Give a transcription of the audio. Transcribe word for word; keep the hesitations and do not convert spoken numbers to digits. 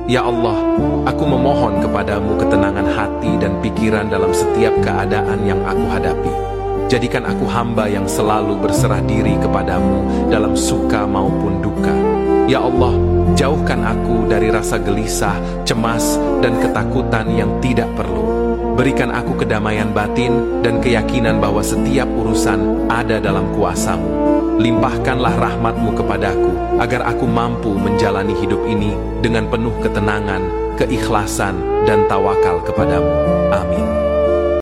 Ya Allah, aku memohon kepadamu ketenangan hati dan pikiran dalam setiap keadaan yang aku hadapi. Jadikan aku hamba yang selalu berserah diri kepadamu dalam suka maupun duka. Ya Allah, jauhkan aku dari rasa gelisah, cemas, dan ketakutan yang tidak perlu. Berikan aku kedamaian batin dan keyakinan bahwa setiap urusan ada dalam kuasa-Mu. Limpahkanlah rahmat-Mu kepadaku, agar aku mampu menjalani hidup ini dengan penuh ketenangan, keikhlasan, dan tawakal kepadamu. Amin.